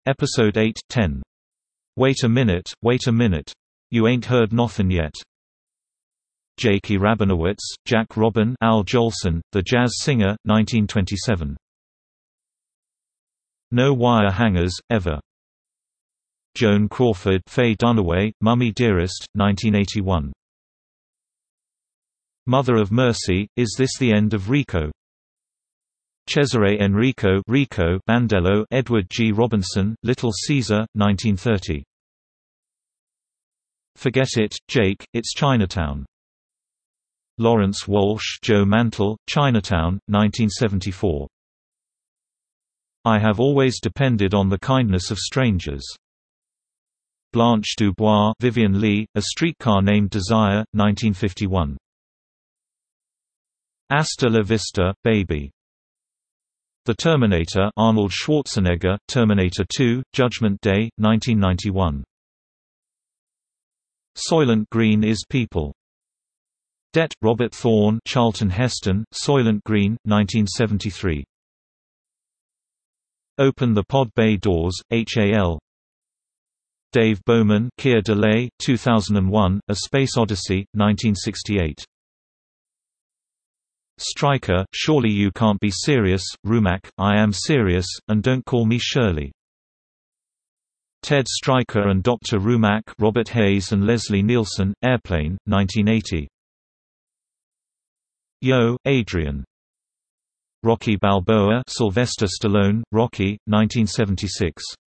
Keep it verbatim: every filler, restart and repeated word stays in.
Episode eight ten. Wait a minute, wait a minute. You ain't heard nothin' yet. Jakey Rabinowitz, Jack Robin, Al Jolson, The Jazz Singer, nineteen twenty-seven. No Wire Hangers, Ever. Joan Crawford, Faye Dunaway, Mummy Dearest, nineteen eighty-one. Mother of Mercy, Is This the End of Rico? Cesare Enrico Rico Bandello, Edward G. Robinson, Little Caesar, nineteen thirty. Forget It, Jake, It's Chinatown. Lawrence Walsh, Joe Mantle, Chinatown, nineteen seventy-four. I Have Always Depended on the Kindness of Strangers. Blanche Dubois, Vivian Lee, A Streetcar Named Desire, nineteen fifty-one. Hasta la Vista, Baby. The Terminator, Arnold Schwarzenegger, Terminator two, Judgment Day, nineteen ninety-one. Soylent Green is People. Det, Robert Thorne, Charlton Heston, Soylent Green, nineteen seventy-three. Open the Pod Bay Doors, H A L. Dave Bowman, Keir Delay, two thousand one, A Space Odyssey, nineteen sixty-eight. Stryker, Surely You Can't Be Serious, Rumac, I Am Serious, and Don't Call Me Shirley. Ted Stryker and Doctor Rumac, Robert Hayes and Leslie Nielsen, Airplane, nineteen eighty. Yo, Adrian. Rocky Balboa, Sylvester Stallone, Rocky, nineteen seventy-six.